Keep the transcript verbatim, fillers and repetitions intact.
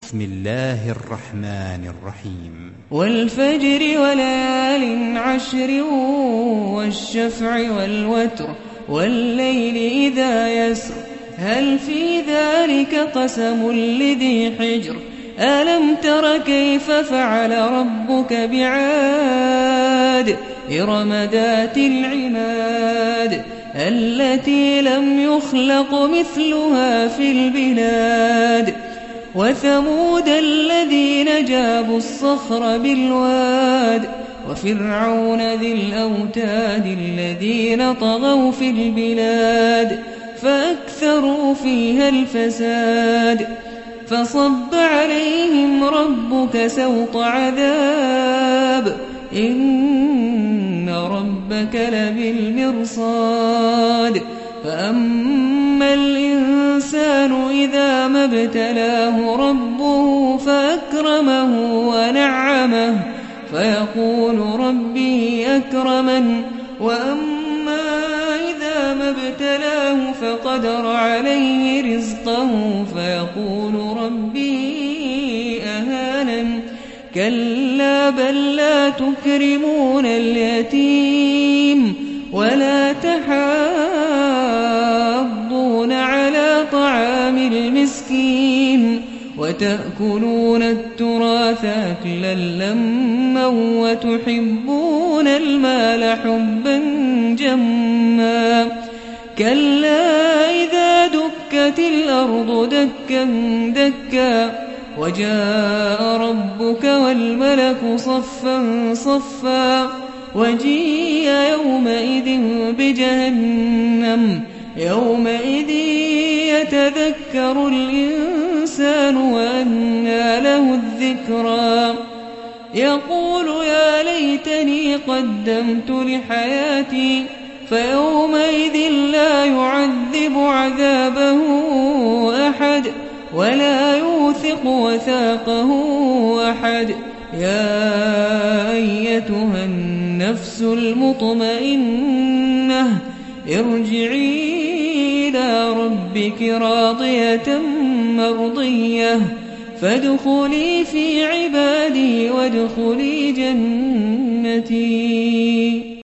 بسم الله الرحمن الرحيم والفجر وليال عشر والشفع والوتر والليل إذا يسر هل في ذلك قسم لذي حجر ألم تر كيف فعل ربك بعاد إرم ذات العماد التي لم يخلق مثلها في البلاد وثمود الذين جابوا الصخر بالواد وفرعون ذي الأوتاد الذين طغوا في البلاد فأكثروا فيها الفساد فصب عليهم ربك سوط عذاب إن ربك لبالمرصاد فأما الإنسان إذا ما ابتلاه ربه فأكرمه ونعمه فيقول ربي أكرمن وأما إذا ما ابتلاه فقدر عليه رزقه فيقول ربي أهانن كلا بل لا تكرمون اليتيم ولا تحاضون على طعام المسكين وتأكلون التراث أكلا لما وتحبون المال حبا جما كلا إذا دكت الأرض دكا دكا وجاء ربك والملك صفا صفا وجيء يومئذ بجهنم يومئذ يتذكر الإنسان وأنى له الذكرى يقول يا ليتني قدمت لحياتي فيومئذ لا يعذب عذابه أحد ولا يوثق وثاقه أحد يا أيتها النفس المطمئنة ارجعي إلى ربك راضية مرضية فادخلي في عبادي وادخلي جنتي.